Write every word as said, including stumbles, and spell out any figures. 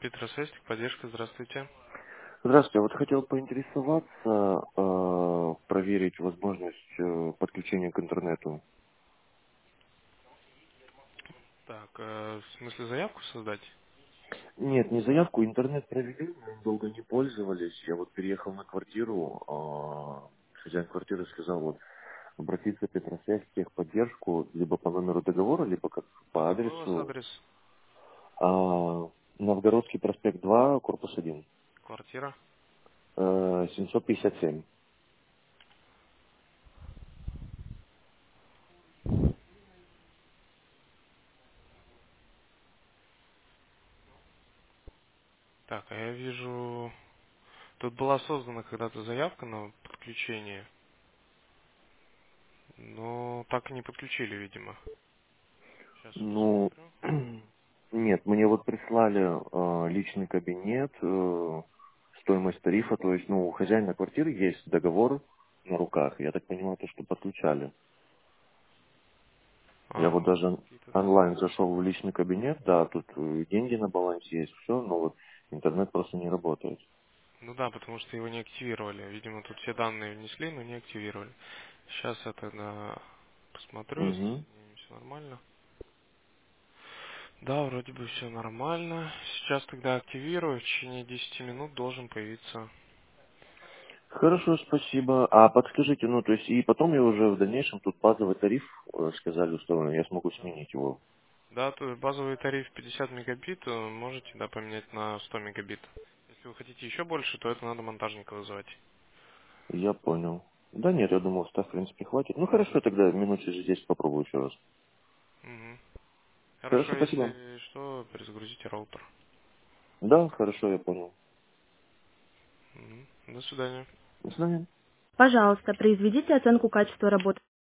Петросвязь, поддержка, здравствуйте. Здравствуйте. Вот хотел поинтересоваться, э, проверить возможность э, подключения к интернету. Так, э, в смысле заявку создать? Нет, не заявку, интернет провели, мы долго не пользовались. Я вот переехал на квартиру, э, хозяин квартиры сказал вот обратиться в Петросвязь в техподдержку либо по номеру договора, либо как по Какой у вас адресу адрес? э, Новгородский проспект два, корпус один, Квартира? э, семьсот пятьдесят семь. Так, а я вижу... Тут была создана когда-то заявка на подключение, но так и не подключили, видимо. Сейчас вот Ну, смотрю. нет, мне вот прислали э, личный кабинет, э, стоимость тарифа, то есть, ну, у хозяина квартиры есть договор на руках, я так понимаю, то, что подключали. Я вот А, даже какие-то онлайн данные. зашел в личный кабинет, да, тут э, деньги на балансе есть, все, но вот интернет просто не работает. Ну да, потому что его не активировали. Видимо, тут все данные внесли, но не активировали. Сейчас это на... посмотрю, если Угу. все нормально. Да, вроде бы все нормально. Сейчас тогда активирую, в течение десяти минут должен появиться. Хорошо, спасибо. А подскажите, ну, то есть, и потом я уже в дальнейшем тут базовый тариф, э, сказали, установлен, я смогу Да. сменить его. Да, то есть базовый тариф пятьдесят мегабит, э, можете, да, поменять на сто мегабит. Если вы хотите еще больше, то это надо монтажника вызывать. Я понял. Да нет, я думал, ста в принципе хватит. Ну хорошо, тогда минут через десять попробую еще раз. Мгм. Хорошо, Хорошо, спасибо. если что, перезагрузите роутер. Да, хорошо, я понял. Мгм. До свидания. До свидания. Пожалуйста, произведите оценку качества работы.